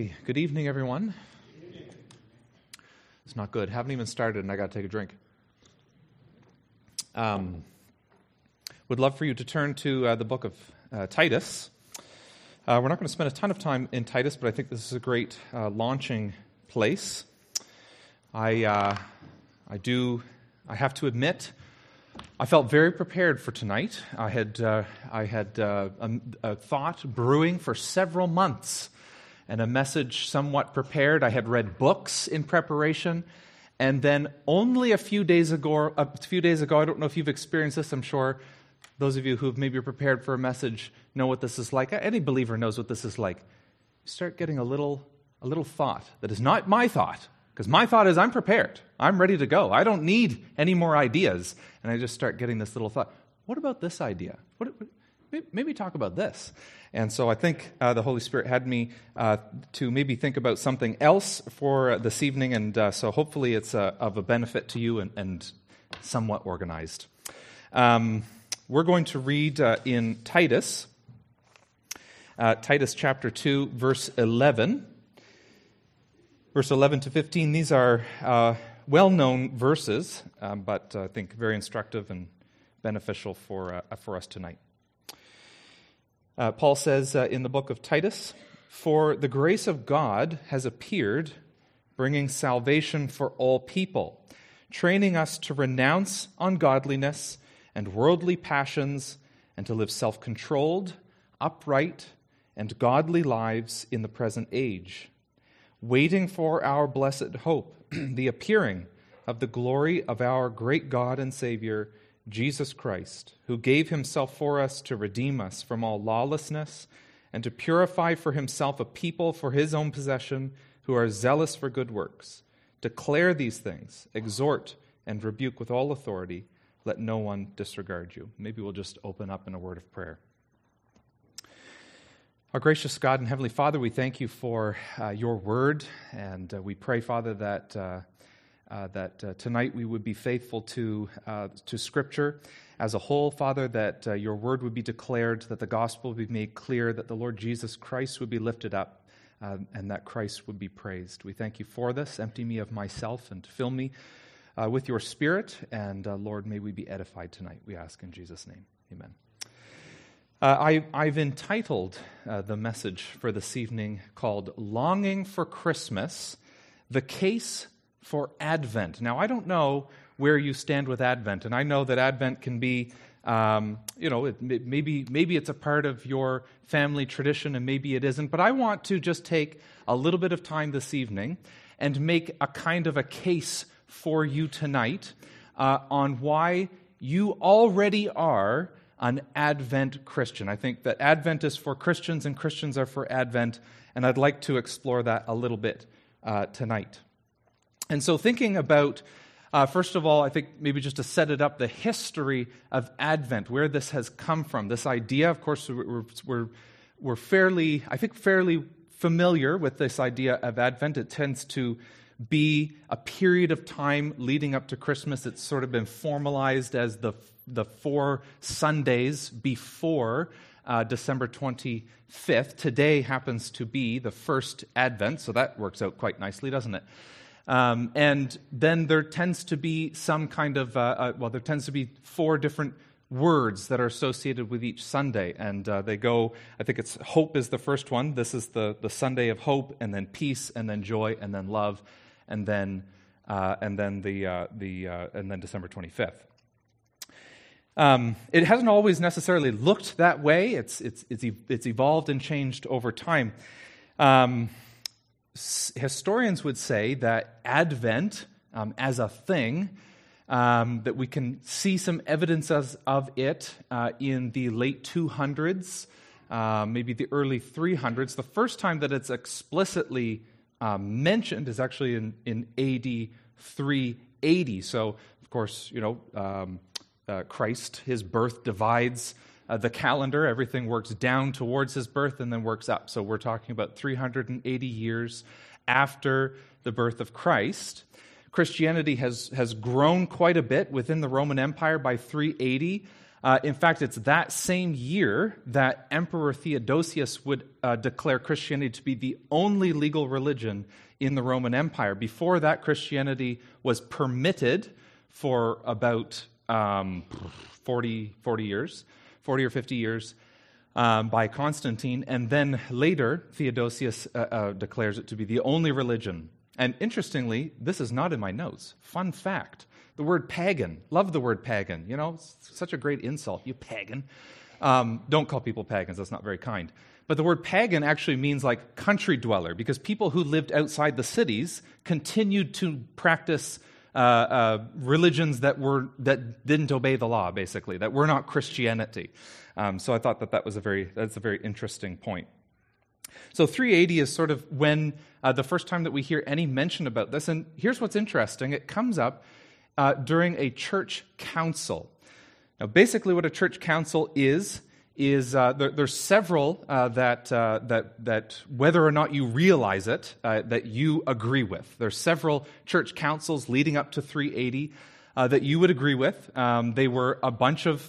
Good evening, everyone. It's not good. Haven't even started, and I got to take a drink. Would love for you to turn to the book of Titus. We're not going to spend a ton of time in Titus, but I think this is a great launching place. I have to admit, I felt very prepared for tonight. I had a thought brewing for several months, and a message somewhat prepared. I had read books in preparation, and then only a few days ago, I don't know if you've experienced this, I'm sure those of you who've maybe prepared for a message know what this is like. Any believer knows what this is like. You start getting a little thought that is not my thought, because my thought is I'm prepared. I'm ready to go. I don't need any more ideas. And I just start getting this little thought. What about this idea? Maybe talk about this. And so I think the Holy Spirit had me to maybe think about something else for this evening, and so hopefully it's of a benefit to you and somewhat organized. We're going to read in Titus chapter 2, verse 11. Verse 11 to 15, these are well-known verses, but I think very instructive and beneficial for us tonight. Paul says in the book of Titus, "For the grace of God has appeared, bringing salvation for all people, training us to renounce ungodliness and worldly passions, and to live self-controlled, upright, and godly lives in the present age, waiting for our blessed hope, the appearing of the glory of our great God and Savior, Jesus Christ, who gave himself for us to redeem us from all lawlessness and to purify for himself a people for his own possession who are zealous for good works. Declare these things, exhort and rebuke with all authority. Let no one disregard you." Maybe we'll just open up in a word of prayer. Our gracious God and Heavenly Father, we thank you for your word, and we pray, Father, that tonight we would be faithful to Scripture as a whole, Father, that your word would be declared, that the gospel would be made clear, that the Lord Jesus Christ would be lifted up, and that Christ would be praised. We thank you for this. Empty me of myself and fill me with your Spirit, and Lord, may we be edified tonight, we ask in Jesus' name. Amen. I've entitled the message for this evening called "Longing for Christmas, the Case for Advent." Now, I don't know where you stand with Advent, and I know that Advent can be, maybe it's a part of your family tradition, and maybe it isn't, but I want to just take a little bit of time this evening and make a kind of a case for you tonight on why you already are an Advent Christian. I think that Advent is for Christians, and Christians are for Advent, and I'd like to explore that a little bit tonight. And so thinking about, first of all, I think maybe just to set it up, the history of Advent, where this has come from. This idea, of course, we're fairly familiar with this idea of Advent. It tends to be a period of time leading up to Christmas. It's sort of been formalized as the 4 Sundays before December 25th. Today happens to be the first Advent, so that works out quite nicely, doesn't it? And then there tends to be some kind of, there tends to be 4 different words that are associated with each Sunday. And they go, I think it's hope is the first one. This is the Sunday of hope, and then peace, and then joy, and then love, and then December 25th. It hasn't always necessarily looked that way. It's evolved and changed over time. Historians would say that Advent, as a thing, that we can see some evidence of it in the late 200s, maybe the early 300s. The first time that it's explicitly mentioned is actually in AD 380. So, of course, Christ, his birth divides the calendar. Everything works down towards his birth and then works up. So we're talking about 380 years after the birth of Christ. Christianity has grown quite a bit within the Roman Empire by 380. In fact, it's that same year that Emperor Theodosius would declare Christianity to be the only legal religion in the Roman Empire. Before that, Christianity was permitted for about 40 years, 40 or 50 years by Constantine, and then later Theodosius declares it to be the only religion. And interestingly, this is not in my notes. Fun fact. The word pagan, love the word pagan. You know, it's such a great insult, you pagan. Don't call people pagans, that's not very kind. But the word pagan actually means like country dweller, because people who lived outside the cities continued to practice religions that didn't obey the law, basically, that were not Christianity. So I thought that's a very interesting point. So 380 is sort of when the first time that we hear any mention about this. And here's what's interesting. It comes up during a church council. Now, basically what a church council is there's several that whether or not you realize it, that you agree with. There's several church councils leading up to 380 that you would agree with. They were a bunch of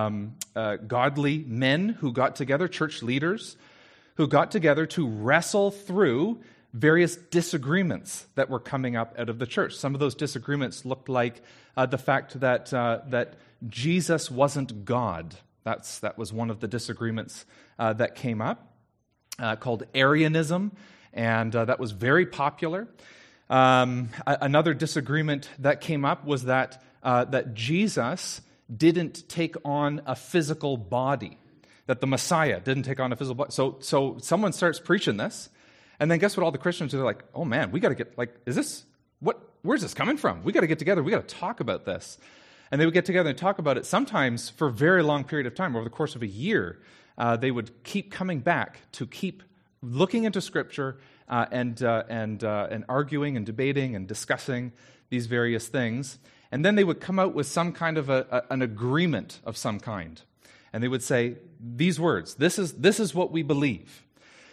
godly men who got together, church leaders, who got together to wrestle through various disagreements that were coming up out of the church. Some of those disagreements looked like the fact that Jesus wasn't God. That was one of the disagreements that came up, called Arianism, and that was very popular. Another disagreement that came up was that Jesus didn't take on a physical body, that the Messiah didn't take on a physical body. So someone starts preaching this, and then guess what all the Christians are like, oh man, we got to get, where's this coming from? We got to get together, we got to talk about this. And they would get together and talk about it, sometimes for a very long period of time, over the course of a year. They would keep coming back to keep looking into Scripture and arguing and debating and discussing these various things. And then they would come out with some kind of an agreement of some kind. And they would say, these words, this is what we believe.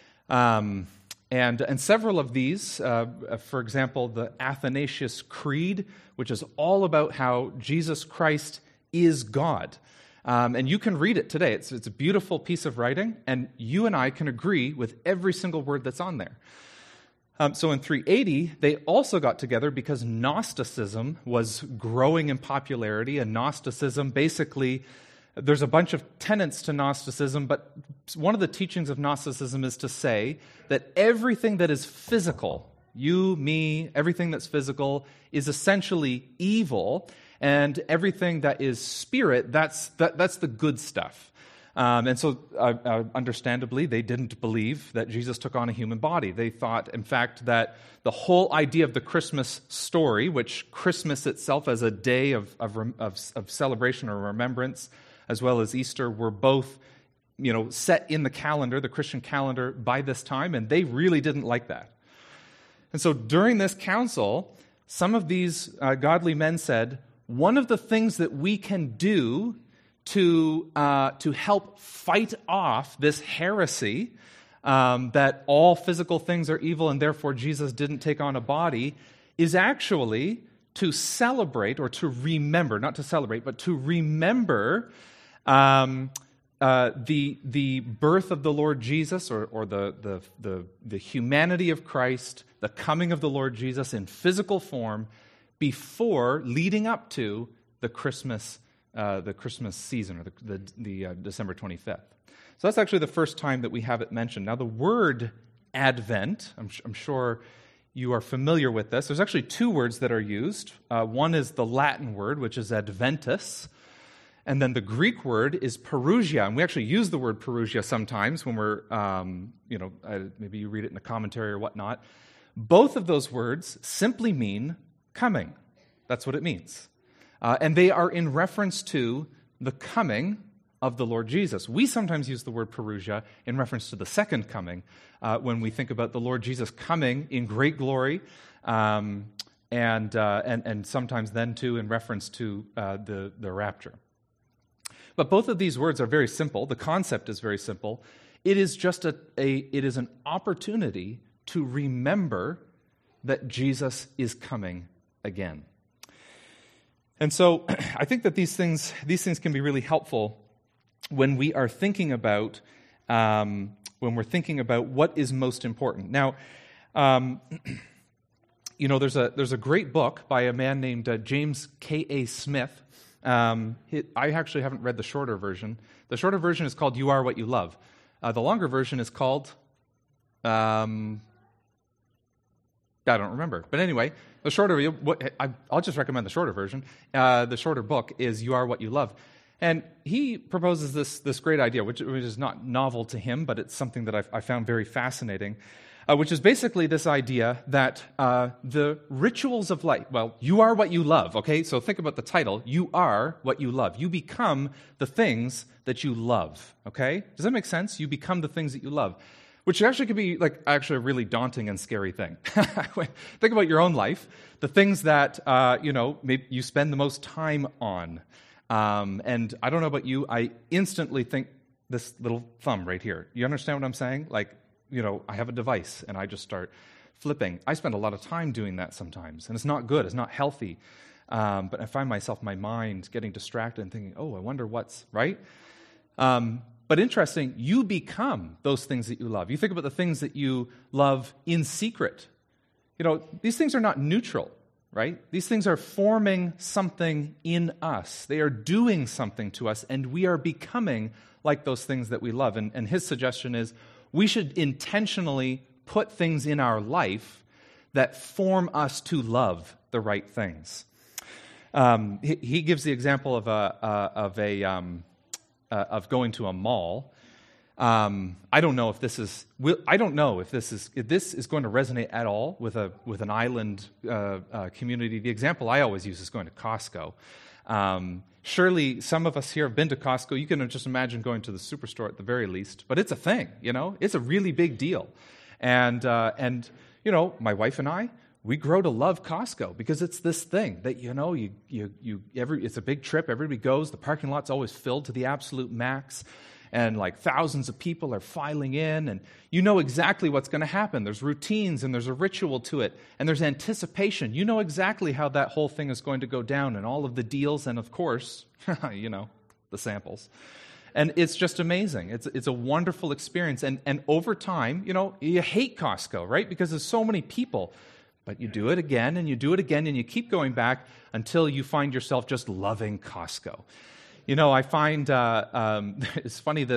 And several of these, for example, the Athanasius Creed, which is all about how Jesus Christ is God. And you can read it today. It's a beautiful piece of writing, and you and I can agree with every single word that's on there. So in 380, they also got together because Gnosticism was growing in popularity, and Gnosticism basically, there's a bunch of tenets to Gnosticism, but one of the teachings of Gnosticism is to say that everything that is physical, you, me, everything that's physical, is essentially evil, and everything that is spirit, that's the good stuff. And so, understandably, they didn't believe that Jesus took on a human body. They thought, in fact, that the whole idea of the Christmas story, which Christmas itself as a day of celebration or remembrance, as well as Easter, were both, set in the calendar, the Christian calendar, by this time, and they really didn't like that. And so during this council, some of these godly men said, one of the things that we can do to help fight off this heresy that all physical things are evil and therefore Jesus didn't take on a body is actually to celebrate or to remember, not to celebrate, but to remember the birth of the Lord Jesus or the humanity of Christ, the coming of the Lord Jesus in physical form before leading up to the Christmas season, or the December 25th. So that's actually the first time that we have it mentioned. Now the word Advent, I'm sure you are familiar with this. There's actually two words that are used. One is the Latin word, which is Adventus, and then the Greek word is Parousia. And we actually use the word Parousia sometimes when we're, maybe you read it in a commentary or whatnot. Both of those words simply mean coming. That's what it means. And they are in reference to the coming of the Lord Jesus. We sometimes use the word Parousia in reference to the second coming when we think about the Lord Jesus coming in great glory, and sometimes then too in reference to the rapture. But both of these words are very simple. The concept is very simple. It is just it is an opportunity to remember that Jesus is coming again. And so I think that these things can be really helpful when we are thinking about what is most important. Now, there's a great book by a man named James K.A. Smith. I actually haven't read the shorter version. The shorter version is called "You Are What You Love." The longer version is called I don't remember. But anyway, I'll just recommend the shorter version. The shorter book is "You Are What You Love." And he proposes this great idea, which is not novel to him, but it's something that I found very fascinating, which is basically this idea that the rituals of life, you are what you love, okay? So think about the title, you are what you love. You become the things that you love, okay? Does that make sense? You become the things that you love, which actually could be actually a really daunting and scary thing. Think about your own life, the things that, maybe you spend the most time on. And I don't know about you, I instantly think this little thumb right here. You understand what I'm saying? I have a device and I just start flipping. I spend a lot of time doing that sometimes, and it's not good, it's not healthy. But I find myself, my mind, getting distracted and thinking, I wonder what's, right? But interesting, you become those things that you love. You think about the things that you love in secret. These things are not neutral. Right? These things are forming something in us. They are doing something to us, and we are becoming like those things that we love. And his suggestion is we should intentionally put things in our life that form us to love the right things. He gives the example of going to a mall. I don't know if this is going to resonate at all with an island community. The example I always use is going to Costco. Surely some of us here have been to Costco. You can just imagine going to the superstore at the very least, but it's a thing. It's a really big deal, and my wife and I, we grow to love Costco because it's this thing that it's a big trip. Everybody goes. The parking lot's always filled to the absolute max. And thousands of people are filing in, and you know exactly what's going to happen. There's routines, and there's a ritual to it, and there's anticipation. You know exactly how that whole thing is going to go down, and all of the deals, and of course, the samples. And it's just amazing. It's a wonderful experience. And over time, you hate Costco, right? Because there's so many people. But you do it again, and you do it again, and you keep going back until you find yourself just loving Costco. I find it's funny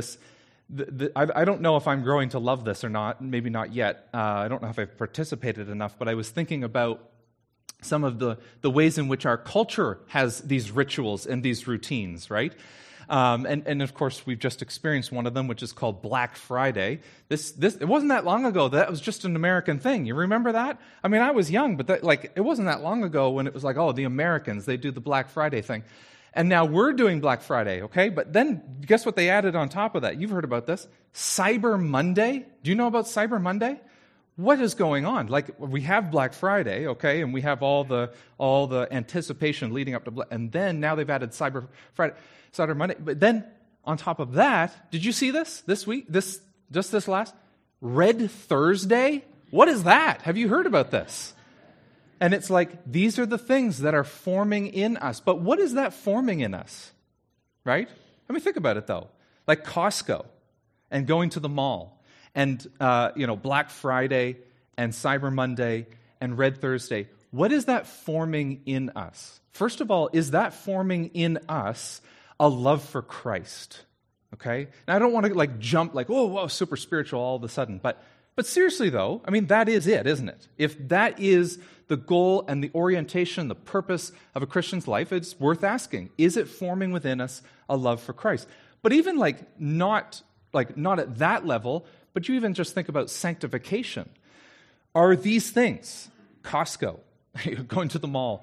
I don't know if I'm growing to love this or not, maybe not yet. I don't know if I've participated enough, but I was thinking about some of the ways in which our culture has these rituals and these routines, right? And of course, we've just experienced one of them, which is called Black Friday. It wasn't that long ago that was just an American thing. You remember that? I mean, I was young, but it wasn't that long ago when it was the Americans, they do the Black Friday thing. And now we're doing Black Friday, okay? But then guess what they added on top of that? You've heard about this. Cyber Monday. Do you know about Cyber Monday? What is going on? We have Black Friday, okay, and we have all the anticipation leading up to Black, and then now they've added Cyber Monday. But then on top of that, did you see this week? This last Red Thursday? What is that? Have you heard about this? And it's these are the things that are forming in us. But what is that forming in us? Right? I mean, think about it, though. Like Costco and going to the mall and, Black Friday and Cyber Monday and Red Thursday. What is that forming in us? First of all, is that forming in us a love for Christ? Okay? Now, I don't want to jump whoa, super spiritual all of a sudden. But seriously, though, I mean, that is it, isn't it? If that is the goal and the orientation, the purpose of a Christian's life, it's worth asking, is it forming within us a love for Christ? But even not at that level, but you even just think about sanctification. Are these things, Costco, going to the mall,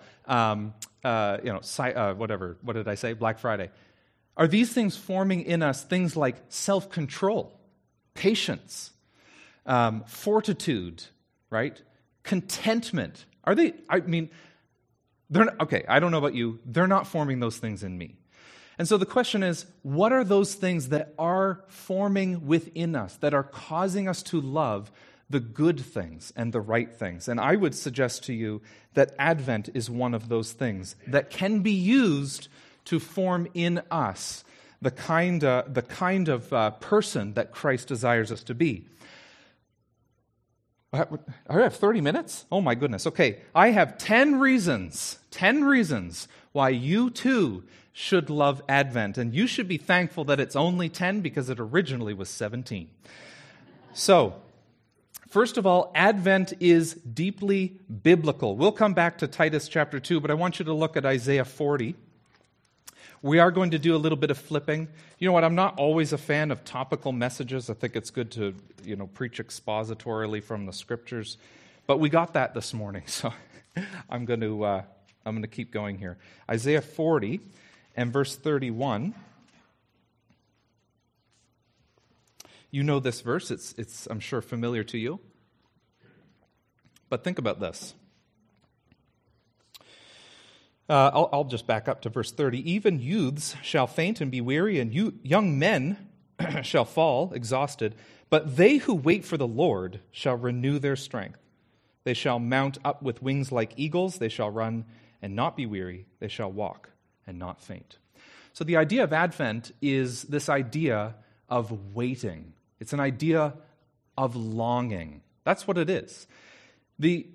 whatever, what did I say? Black Friday. Are these things forming in us things like self-control, patience, fortitude, right? Contentment. Are they, they're not, okay, I don't know about you, they're not forming those things in me. And so the question is, what are those things that are forming within us, that are causing us to love the good things and the right things. And I would suggest to you that Advent is one of those things that can be used to form in us the kind of person that Christ desires us to be. I have 30 minutes? Oh my goodness. Okay, I have 10 reasons why you too should love Advent. And you should be thankful that it's only 10 because it originally was 17. So, first of all, Advent is deeply biblical. We'll come back to Titus chapter 2, but I want you to look at Isaiah 40. We are going to do a little bit of flipping. You know what? I'm not always a fan of topical messages. I think it's good to, preach expositorily from the Scriptures. But we got that this morning, so I'm going to keep going here. Isaiah 40 and verse 31. You know this verse. It's I'm sure familiar to you. But think about this. I'll just back up to verse 30. Even youths shall faint and be weary, and young men shall fall exhausted. But they who wait for the Lord shall renew their strength. They shall mount up with wings like eagles. They shall run and not be weary. They shall walk and not faint. So the idea of Advent is this idea of waiting. It's an idea of longing. That's what it is. The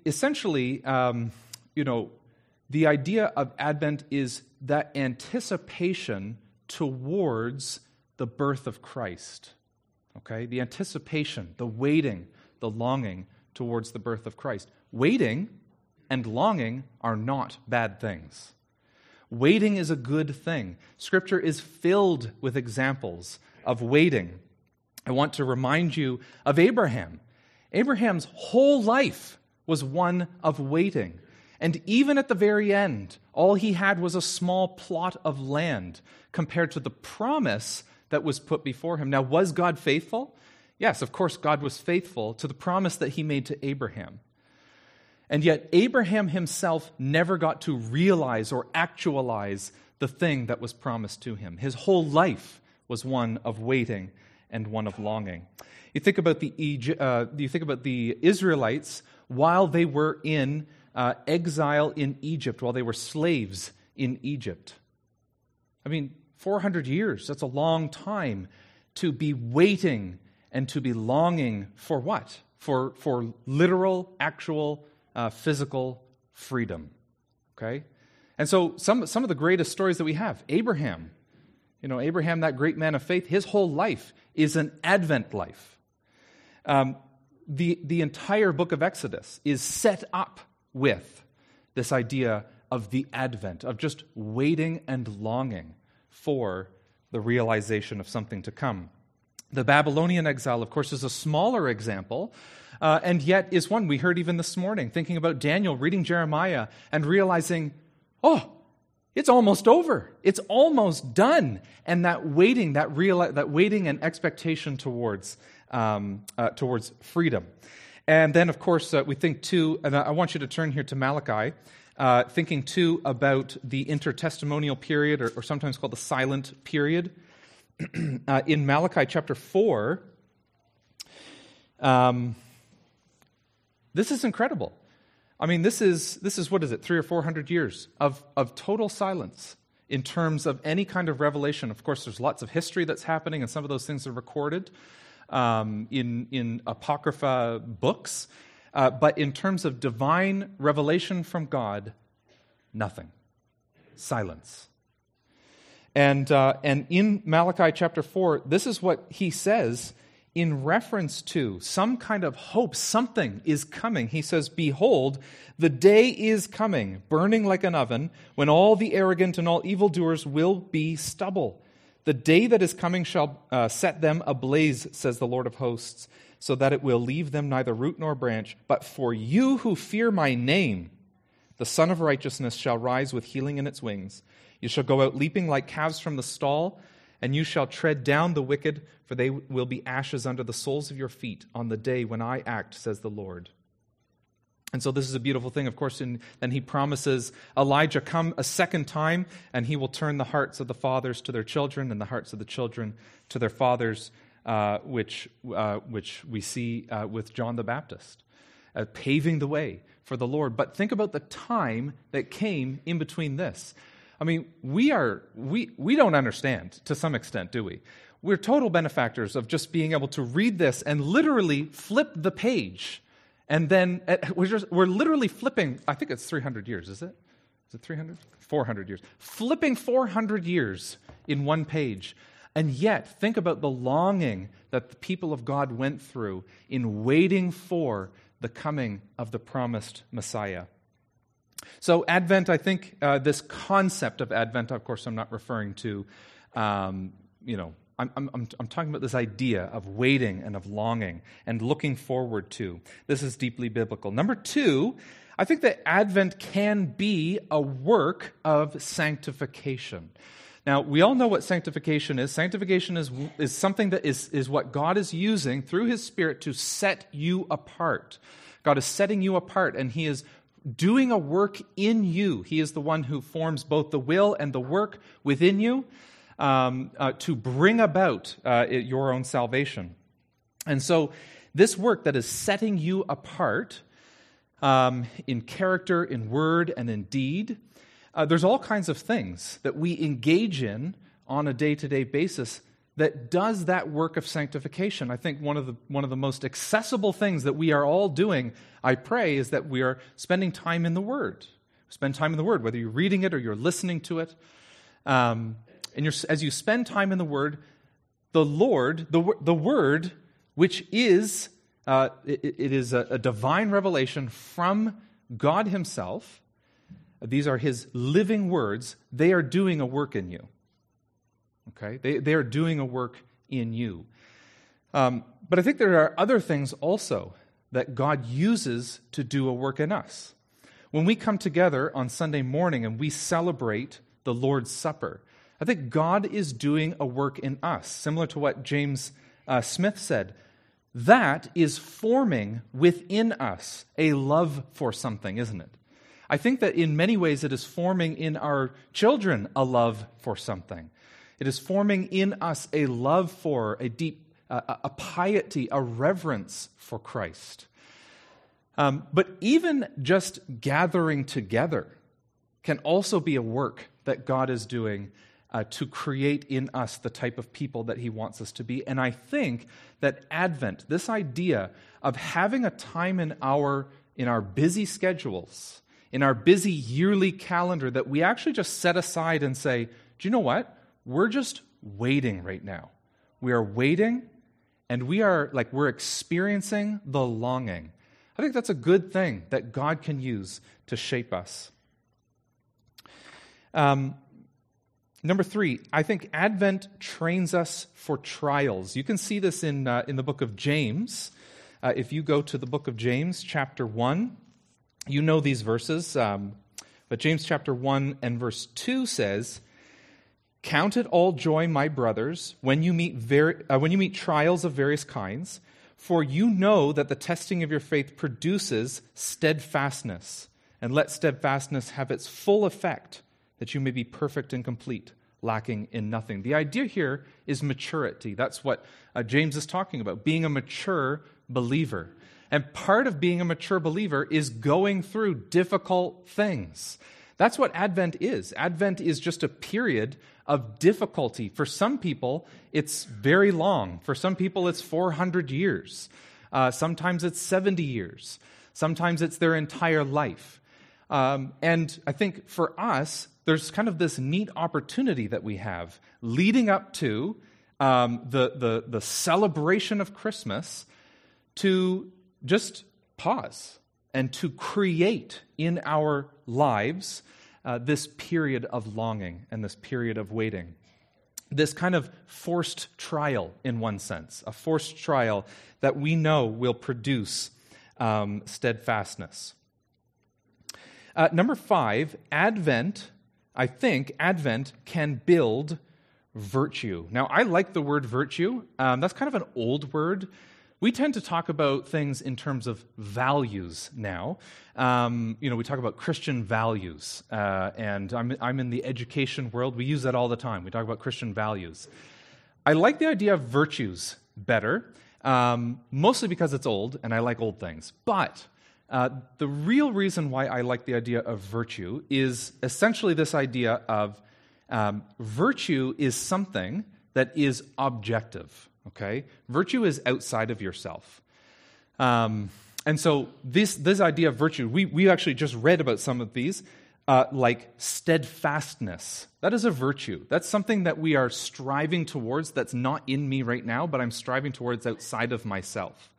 idea of Advent is that anticipation towards the birth of Christ. Okay? The anticipation, the waiting, the longing towards the birth of Christ. Waiting and longing are not bad things. Waiting is a good thing. Scripture is filled with examples of waiting. I want to remind you of Abraham. Abraham's whole life was one of waiting. And even at the very end, all he had was a small plot of land compared to the promise that was put before him. Now, was God faithful? Yes, of course, God was faithful to the promise that he made to Abraham. And yet, Abraham himself never got to realize or actualize the thing that was promised to him. His whole life was one of waiting and one of longing. You think about the Israelites while they were in exile in Egypt, while they were slaves in Egypt. 400 years, that's a long time to be waiting and to be longing for what? For literal, actual, physical freedom. Okay? And so some of the greatest stories that we have, Abraham, Abraham, that great man of faith, his whole life is an Advent life. The entire book of Exodus is set up with this idea of the Advent, of just waiting and longing for the realization of something to come. The Babylonian exile, of course, is a smaller example, and yet is one we heard even this morning, thinking about Daniel reading Jeremiah and realizing, it's almost over. It's almost done. And that waiting, that waiting and expectation towards freedom. And then, of course, we think too, and I want you to turn here to Malachi, thinking too about the intertestamental period, or sometimes called the silent period. In Malachi chapter 4, this is incredible. This is what is it, 300 or 400 years of total silence in terms of any kind of revelation. Of course, there's lots of history that's happening, and some of those things are recorded in Apocrypha books. But in terms of divine revelation from God, nothing. Silence. And in Malachi chapter 4, this is what he says in reference to some kind of hope. Something is coming. He says, "Behold, the day is coming, burning like an oven, when all the arrogant and all evildoers will be stubble. The day that is coming shall set them ablaze, says the Lord of hosts, so that it will leave them neither root nor branch. But for you who fear my name, the Son of Righteousness shall rise with healing in its wings. You shall go out leaping like calves from the stall, and you shall tread down the wicked, for they will be ashes under the soles of your feet on the day when I act, says the Lord." And so this is a beautiful thing, of course, and then he promises Elijah come a second time, and he will turn the hearts of the fathers to their children, and the hearts of the children to their fathers, which we see with John the Baptist, paving the way for the Lord. But think about the time that came in between this. I mean, we don't understand to some extent, do we? We're total benefactors of just being able to read this and literally flip the page. And then we're literally flipping, I think it's 300 years, is it? Is it 300? 400 years. Flipping 400 years in one page. And yet, think about the longing that the people of God went through in waiting for the coming of the promised Messiah. So Advent, I think this concept of Advent, of course I'm not referring to, I'm talking about this idea of waiting and of longing and looking forward to. This is deeply biblical. Number two, I think that Advent can be a work of sanctification. Now, we all know what sanctification is. Sanctification is something that is what God is using through His Spirit to set you apart. God is setting you apart, and He is doing a work in you. He is the one who forms both the will and the work within you to bring about your own salvation. And so this work that is setting you apart in character, in word, and in deed, there's all kinds of things that we engage in on a day-to-day basis that does that work of sanctification. I think one of the most accessible things that we are all doing, I pray, is that we are spending time in the Word. Spend time in the Word, whether you're reading it or you're listening to it. And as you spend time in the Word, the Lord, the Word, which is it is a divine revelation from God Himself. These are His living words. They are doing a work in you. Okay, they are doing a work in you. But I think there are other things also that God uses to do a work in us. When we come together on Sunday morning and we celebrate the Lord's Supper, I think God is doing a work in us, similar to what James Smith said. That is forming within us a love for something, isn't it? I think that in many ways it is forming in our children a love for something. It is forming in us a love for, a deep, a piety, a reverence for Christ. But even just gathering together can also be a work that God is doing to create in us the type of people that He wants us to be. And I think that Advent, this idea of having a time in our busy schedules, in our busy yearly calendar, that we actually just set aside and say, do you know what? We're just waiting right now. We are waiting, and we're experiencing the longing. I think that's a good thing that God can use to shape us. Number three, I think Advent trains us for trials. You can see this in the book of James. If you go to the book of James, chapter 1, you know these verses, but James chapter 1 and verse 2 says, "Count it all joy, my brothers, when you meet trials of various kinds, for you know that the testing of your faith produces steadfastness, and let steadfastness have its full effect, that you may be perfect and complete, lacking in nothing." The idea here is maturity. That's what James is talking about, being a mature believer. And part of being a mature believer is going through difficult things. That's what Advent is. Advent is just a period of difficulty. For some people, it's very long. For some people, it's 400 years. Sometimes it's 70 years. Sometimes it's their entire life. And I think for us, there's kind of this neat opportunity that we have leading up to the celebration of Christmas to just pause and to create in our lives this period of longing and this period of waiting. This kind of forced trial, in one sense, a forced trial that we know will produce steadfastness. Number 5, I think Advent can build virtue. Now, I like the word virtue. That's kind of an old word. We tend to talk about things in terms of values now. We talk about Christian values, and I'm in the education world. We use that all the time. We talk about Christian values. I like the idea of virtues better, mostly because it's old, and I like old things. But the real reason why I like the idea of virtue is essentially this idea of virtue is something that is objective, okay? Virtue is outside of yourself. And so this idea of virtue, we actually just read about some of these, like steadfastness. That is a virtue. That's something that we are striving towards that's not in me right now, but I'm striving towards outside of myself.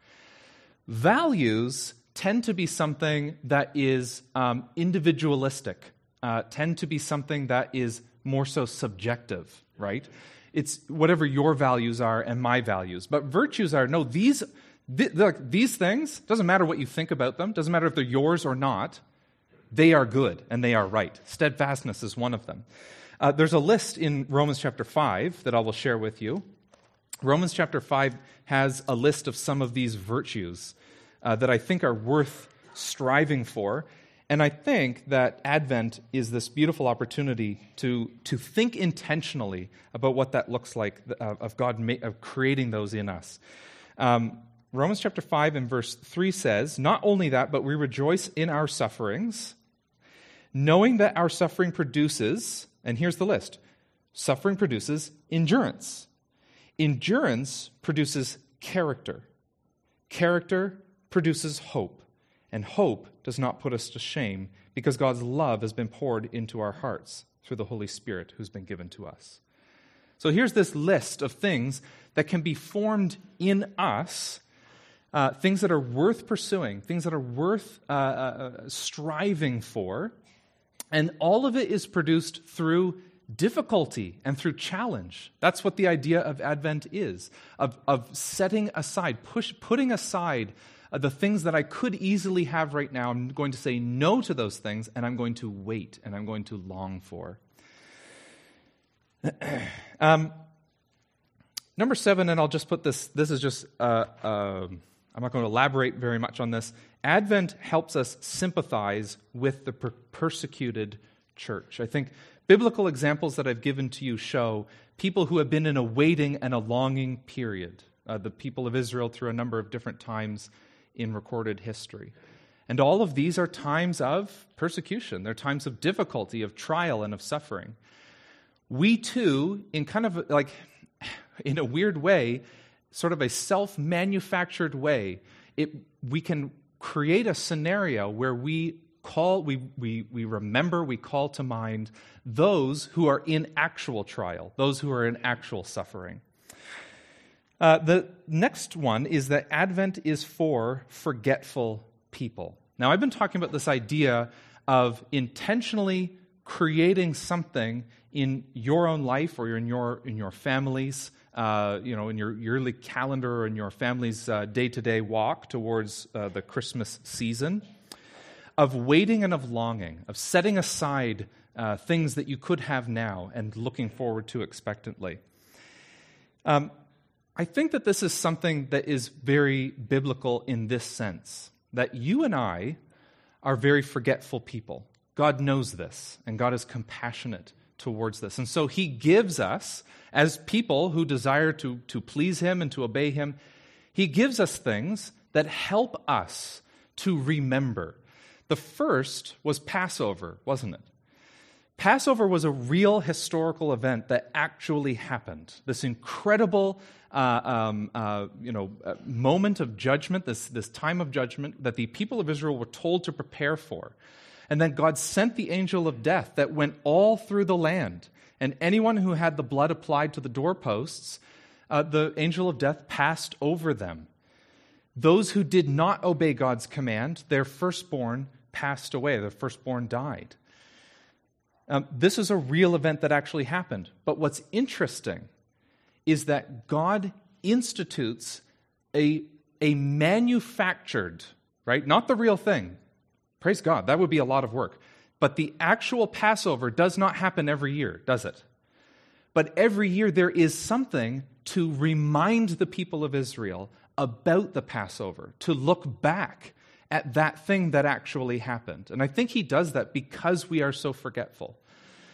Values tend to be something that is individualistic, tend to be something that is more so subjective, right? It's whatever your values are and my values. But virtues are, no, these things, doesn't matter what you think about them, doesn't matter if they're yours or not, they are good and they are right. Steadfastness is one of them. There's a list in Romans chapter 5 that I will share with you. Romans chapter 5 has a list of some of these virtues that I think are worth striving for. And I think that Advent is this beautiful opportunity to think intentionally about what that looks like, of God of creating those in us. Romans chapter 5 and verse 3 says, "Not only that, but we rejoice in our sufferings, knowing that our suffering produces," and here's the list, suffering produces endurance. Endurance produces character. Character produces hope. And hope does not put us to shame because God's love has been poured into our hearts through the Holy Spirit who's been given to us. So here's this list of things that can be formed in us, things that are worth pursuing, things that are worth striving for. And all of it is produced through difficulty and through challenge. That's what the idea of Advent is, of setting aside, putting aside the things that I could easily have right now. I'm going to say no to those things, and I'm going to wait, and I'm going to long for. Number 7, and I'll just put this is just, I'm not going to elaborate very much on this. Advent helps us sympathize with the persecuted church. I think biblical examples that I've given to you show people who have been in a waiting and a longing period, the people of Israel through a number of different times in recorded history. And all of these are times of persecution. They're times of difficulty, of trial, and of suffering. We too, in kind of like, in a weird way, sort of a self-manufactured way, we can create a scenario where we remember, we call to mind those who are in actual trial, those who are in actual suffering. The next one is that Advent is for forgetful people. Now, I've been talking about this idea of intentionally creating something in your own life or in your family's, in your yearly calendar or in your family's day-to-day walk towards the Christmas season, of waiting and of longing, of setting aside things that you could have now and looking forward to expectantly. I think that this is something that is very biblical in this sense, that you and I are very forgetful people. God knows this, and God is compassionate towards this. And so he gives us, as people who desire to please him and to obey him, he gives us things that help us to remember. The first was Passover, wasn't it? Passover was a real historical event that actually happened. This incredible moment of judgment, this time of judgment that the people of Israel were told to prepare for. And then God sent the angel of death that went all through the land. And anyone who had the blood applied to the doorposts, the angel of death passed over them. Those who did not obey God's command, their firstborn passed away, their firstborn died. This is a real event that actually happened. But what's interesting is that God institutes a manufactured, right? Not the real thing. Praise God, that would be a lot of work. But the actual Passover does not happen every year, does it? But every year there is something to remind the people of Israel about the Passover, to look back at that thing that actually happened. And I think he does that because we are so forgetful.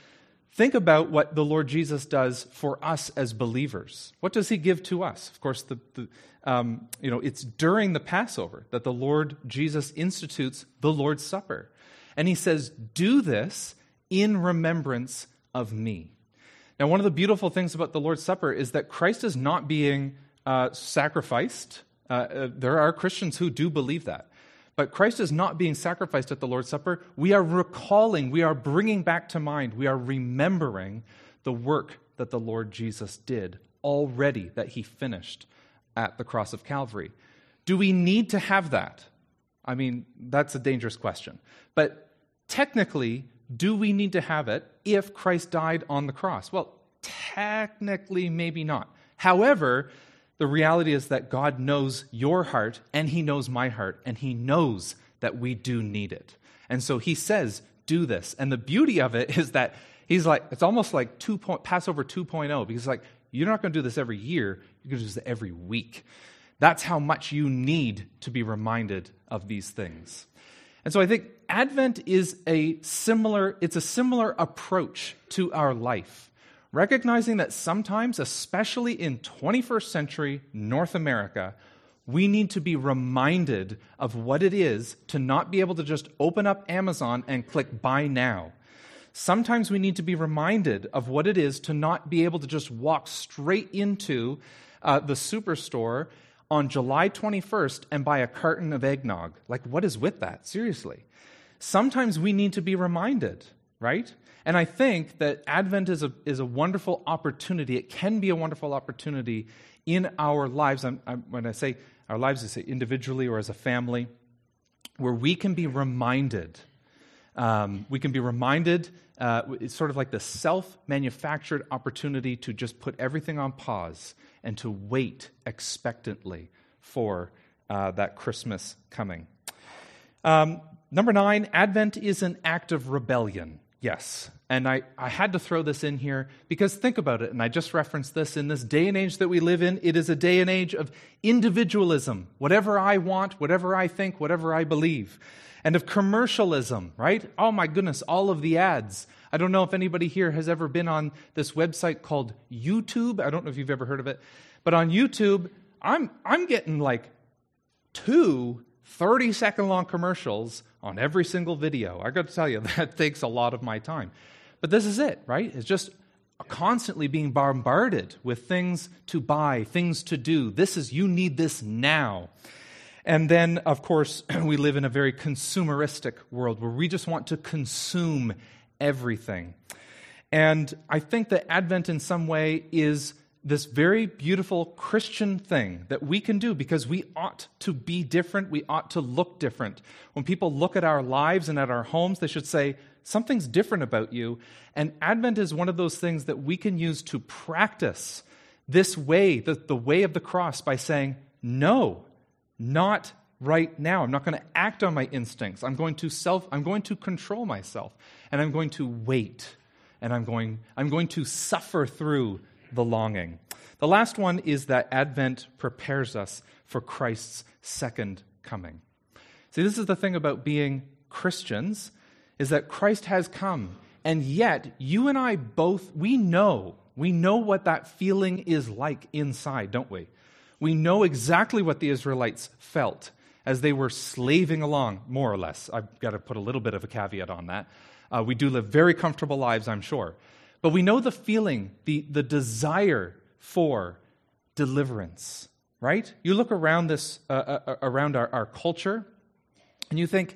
think about what the Lord Jesus does for us as believers. What does he give to us? Of course, it's during the Passover that the Lord Jesus institutes the Lord's Supper. And he says, do this in remembrance of me. Now, one of the beautiful things about the Lord's Supper is that Christ is not being sacrificed. There are Christians who do believe that. But Christ is not being sacrificed at the Lord's Supper. We are recalling, we are bringing back to mind, we are remembering the work that the Lord Jesus did already, that he finished at the cross of Calvary. Do we need to have that? I mean, that's a dangerous question. But technically, do we need to have it if Christ died on the cross? Well, technically, maybe not. However, the reality is that God knows your heart, and he knows my heart, and he knows that we do need it. And so he says, do this. And the beauty of it is that he's like, it's almost like Passover 2.0, because like, you're not going to do this every year, you're going to do this every week. That's how much you need to be reminded of these things. And so I think Advent is a similar approach to our life. Recognizing that sometimes, especially in 21st century North America, we need to be reminded of what it is to not be able to just open up Amazon and click buy now. Sometimes we need to be reminded of what it is to not be able to just walk straight into the superstore on July 21st and buy a carton of eggnog. Like, what is with that? Seriously. Sometimes we need to be reminded, right? And I think that Advent is a wonderful opportunity. It can be a wonderful opportunity in our lives. When I say our lives, I say individually or as a family, where we can be reminded. It's sort of like the self-manufactured opportunity to just put everything on pause and to wait expectantly for that Christmas coming. Number 9, Advent is an act of rebellion. Yes, and I had to throw this in here because think about it, and I just referenced this, in this day and age that we live in, it is a day and age of individualism, whatever I want, whatever I think, whatever I believe, and of commercialism, right? Oh my goodness, all of the ads. I don't know if anybody here has ever been on this website called YouTube. I don't know if you've ever heard of it, but on YouTube, I'm getting like 2 30-second long commercials on every single video. I got to tell you, that takes a lot of my time. But this is it, right? It's just constantly being bombarded with things to buy, things to do. You need this now. And then, of course, we live in a very consumeristic world where we just want to consume everything. And I think that Advent in some way is this very beautiful Christian thing that we can do because we ought to be different. We ought to look different. When people look at our lives and at our homes, they should say, something's different about you. And Advent is one of those things that we can use to practice this way, the way of the cross, by saying, no, not right now. I'm not going to act on my instincts. I'm going to control myself. And I'm going to wait. And I'm going to suffer through the longing. The last one is that Advent prepares us for Christ's second coming. See, this is the thing about being Christians, is that Christ has come, and yet you and I both, we know what that feeling is like inside, don't we? We know exactly what the Israelites felt as they were slaving along, more or less. I've got to put a little bit of a caveat on that. We do live very comfortable lives, I'm sure. But we know the feeling, the desire for deliverance, right? You look around around our culture, and you think,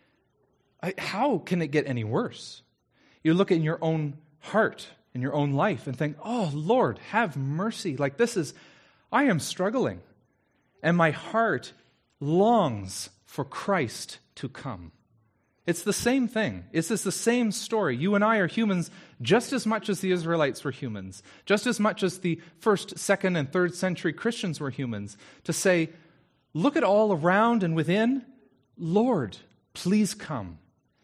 how can it get any worse? You look in your own heart, in your own life, and think, oh, Lord, have mercy. Like I am struggling, and my heart longs for Christ to come. It's the same thing. It's just the same story. You and I are humans just as much as the Israelites were humans, just as much as the 1st, 2nd, and 3rd century Christians were humans, to say, look at all around and within, Lord, please come.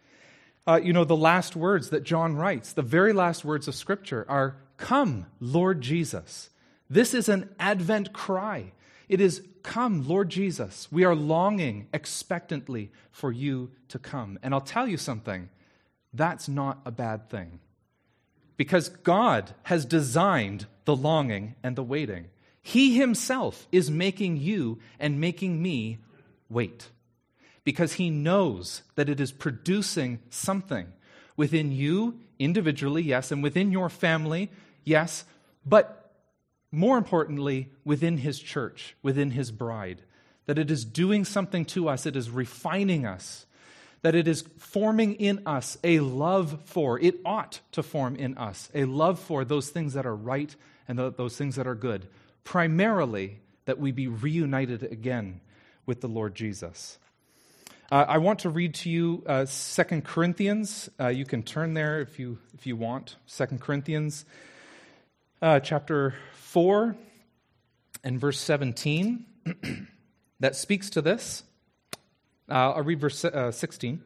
The last words that John writes, the very last words of Scripture are, come, Lord Jesus. This is an Advent cry. It is, come, Lord Jesus. We are longing expectantly for you to come. And I'll tell you something, that's not a bad thing. because God has designed the longing and the waiting. He himself is making you and making me wait, because he knows that it is producing something within you individually, yes, and within your family, yes, but more importantly, within his church, within his bride, that it is doing something to us, it is refining us, that it is forming in us a love for, it ought to form in us, a love for those things that are right and those things that are good, primarily that we be reunited again with the Lord Jesus. I want to read to you 2 Corinthians. You can turn there if you want. 2 Corinthians chapter 4 and verse 17 that speaks to this. I'll read verse 16.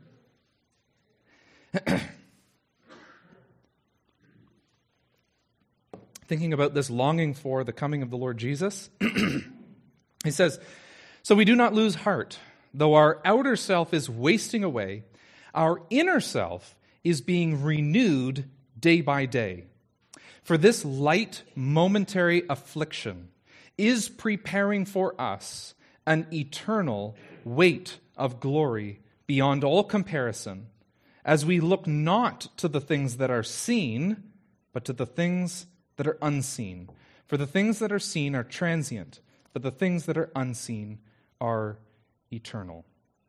Thinking about this longing for the coming of the Lord Jesus, he says, "So we do not lose heart. Though our outer self is wasting away, our inner self is being renewed day by day. For this light, momentary affliction is preparing for us an eternal weight of glory beyond all comparison, as we look not to the things that are seen, but to the things that are unseen. For the things that are seen are transient, but the things that are unseen are eternal."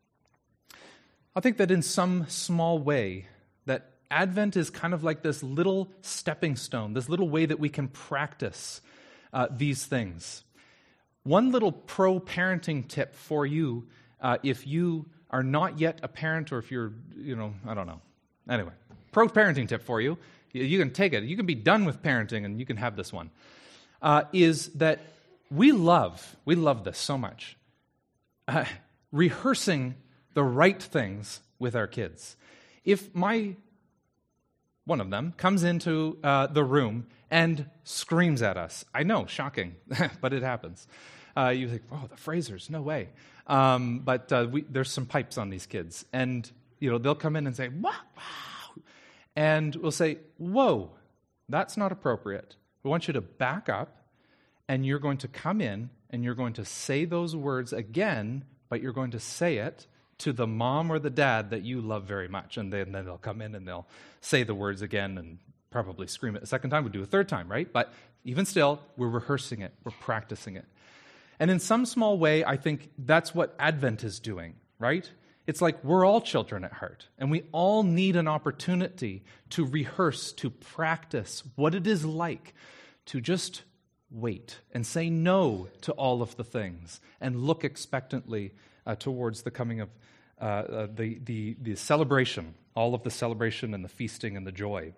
I think that in some small way, that Advent is kind of like this little stepping stone, this little way that we can practice these things. One little pro-parenting tip for you, if you are not yet a parent, or if you're, I don't know. Anyway, pro-parenting tip for you, you can take it. You can be done with parenting and you can have this one, is that we love this so much. Rehearsing the right things with our kids. If one of them comes into the room and screams at us, I know, shocking, but it happens. You think, oh, the Frasers, no way. But there's some pipes on these kids. And they'll come in and say, wow, wow. And we'll say, whoa, that's not appropriate. We want you to back up, and you're going to come in, and you're going to say those words again, but you're going to say it to the mom or the dad that you love very much. And then they'll come in and they'll say the words again and probably scream it a second time. We'll do a third time, right? But even still, we're rehearsing it. We're practicing it. And in some small way, I think that's what Advent is doing, right? It's like we're all children at heart, and we all need an opportunity to rehearse, to practice what it is like to just wait and say no to all of the things and look expectantly towards the coming of the celebration, all of the celebration and the feasting and the joy.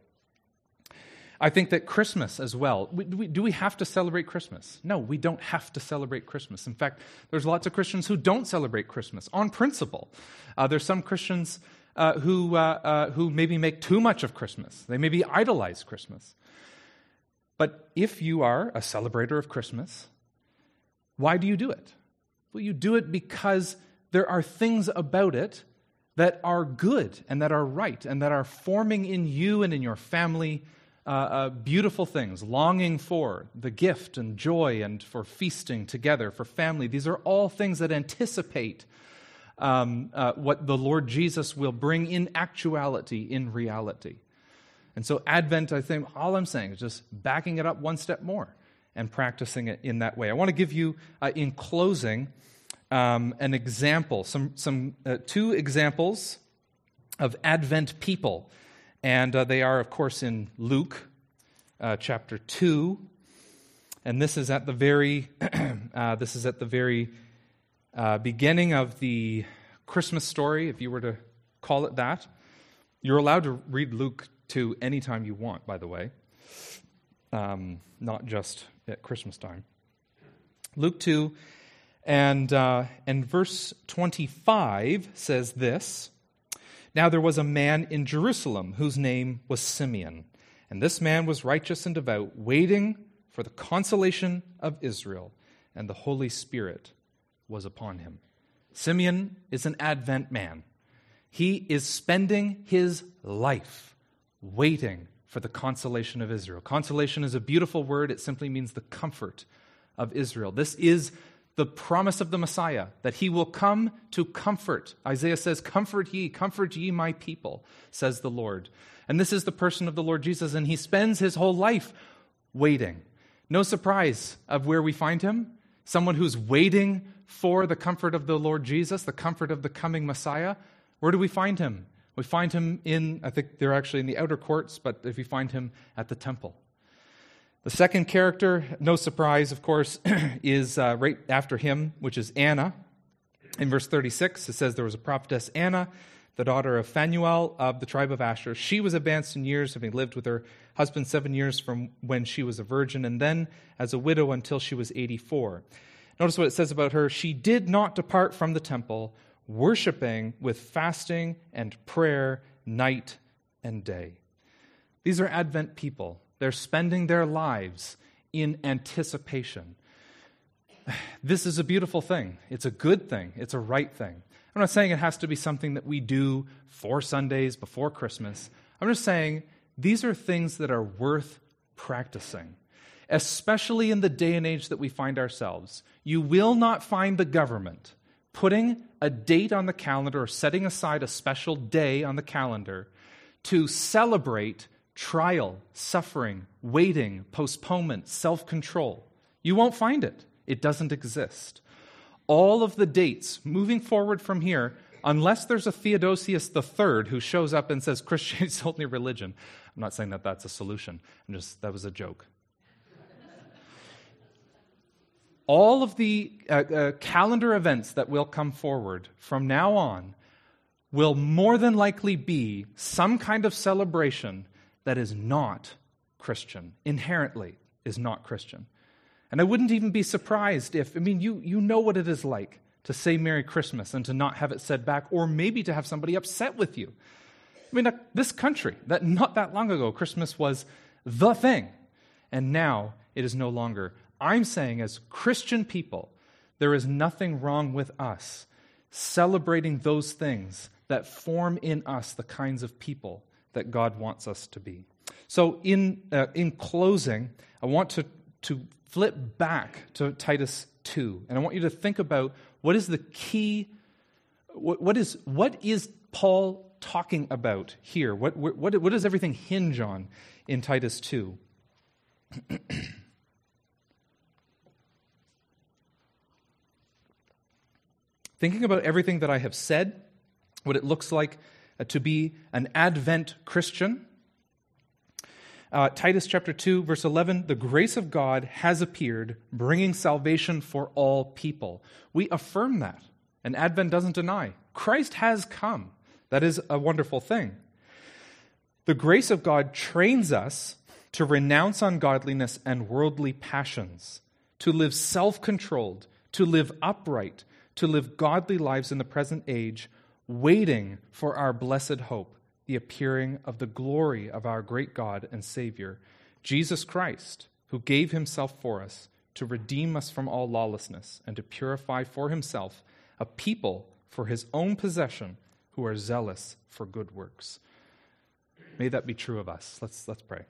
I think that Christmas as well, do we have to celebrate Christmas? No, we don't have to celebrate Christmas. In fact, there's lots of Christians who don't celebrate Christmas on principle. There's some Christians who maybe make too much of Christmas. They maybe idolize Christmas. But if you are a celebrator of Christmas, why do you do it? Well, you do it because there are things about it that are good and that are right and that are forming in you and in your family beautiful things, longing for the gift and joy and for feasting together, for family. These are all things that anticipate what the Lord Jesus will bring in actuality, in reality. And so Advent, I think, all I'm saying is just backing it up one step more and practicing it in that way. I want to give you, in closing, an example, two examples of Advent people. And they are, of course, in Luke chapter 2. And this is at the very beginning of the Christmas story, if you were to call it that. You're allowed to read Luke 2 anytime you want, by the way, not just at Christmas time. Luke 2 and verse 25 says this: "Now there was a man in Jerusalem whose name was Simeon, and this man was righteous and devout, waiting for the consolation of Israel, and the Holy Spirit was upon him." Simeon is an Advent man. He is spending his life waiting for the consolation of Israel. Consolation is a beautiful word. It simply means the comfort of Israel. This is the promise of the Messiah, that he will come to comfort. Isaiah says, comfort ye my people, says the Lord. And this is the person of the Lord Jesus, and he spends his whole life waiting. No surprise of where we find him. Someone who's waiting for the comfort of the Lord Jesus, the comfort of the coming Messiah. Where do we find him? We find him I think they're actually in the outer courts, but if we find him at the temple. The second character, no surprise, of course, is right after him, which is Anna. In verse 36, it says there was a prophetess Anna, the daughter of Phanuel of the tribe of Asher. She was advanced in years, having lived with her husband 7 years from when she was a virgin, and then as a widow until she was 84. Notice what it says about her. She did not depart from the temple, worshiping with fasting and prayer night and day. These are Advent people. They're spending their lives in anticipation. This is a beautiful thing. It's a good thing. It's a right thing. I'm not saying it has to be something that we do 4 Sundays before Christmas. I'm just saying these are things that are worth practicing, especially in the day and age that we find ourselves. You will not find the government putting a date on the calendar or setting aside a special day on the calendar to celebrate trial, suffering, waiting, postponement, self-control. You won't find it. It doesn't exist. All of the dates moving forward from here, unless there's a Theodosius III who shows up and says Christianity is the only religion. I'm not saying that that's a solution. That was a joke. All of the calendar events that will come forward from now on will more than likely be some kind of celebration that is not Christian, inherently is not Christian. And I wouldn't even be surprised if, you know what it is like to say Merry Christmas and to not have it said back, or maybe to have somebody upset with you. This country, that not that long ago, Christmas was the thing, and now it is no longer. I'm saying as Christian people, there is nothing wrong with us celebrating those things that form in us the kinds of people that God wants us to be. So in closing, I want to flip back to Titus 2, and I want you to think about what is the key, what is Paul talking about here? What does everything hinge on in Titus 2? Thinking about everything that I have said, what it looks like to be an Advent Christian. Titus chapter 2, verse 11, the grace of God has appeared, bringing salvation for all people. We affirm that, and Advent doesn't deny. Christ has come. That is a wonderful thing. The grace of God trains us to renounce ungodliness and worldly passions, to live self-controlled, to live upright, to live godly lives in the present age, waiting for our blessed hope, the appearing of the glory of our great God and Savior, Jesus Christ, who gave himself for us to redeem us from all lawlessness and to purify for himself a people for his own possession who are zealous for good works. May that be true of us. Let's pray.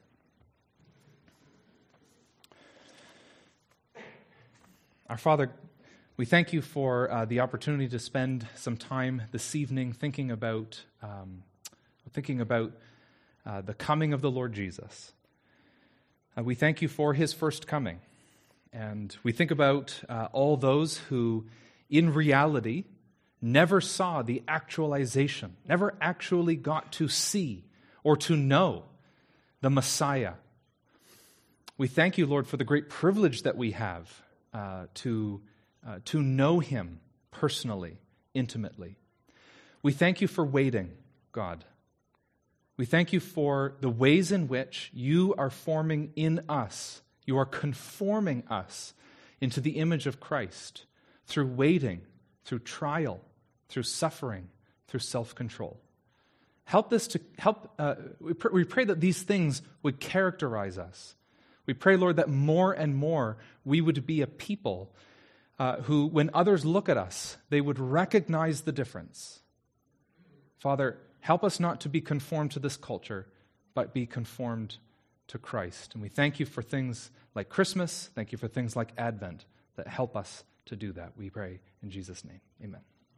Our Father, we thank you for the opportunity to spend some time this evening thinking about the coming of the Lord Jesus. We thank you for his first coming. And we think about all those who, in reality, never saw the actualization, never actually got to see or to know the Messiah. We thank you, Lord, for the great privilege that we have to know him personally, intimately. We thank you for waiting, God. We thank you for the ways in which you are forming in us, you are conforming us into the image of Christ through waiting, through trial, through suffering, through self-control. We pray that these things would characterize us. We pray, Lord, that more and more we would be a people who, when others look at us, they would recognize the difference. Father, help us not to be conformed to this culture, but be conformed to Christ. And we thank you for things like Christmas. Thank you for things like Advent that help us to do that. We pray in Jesus' name. Amen.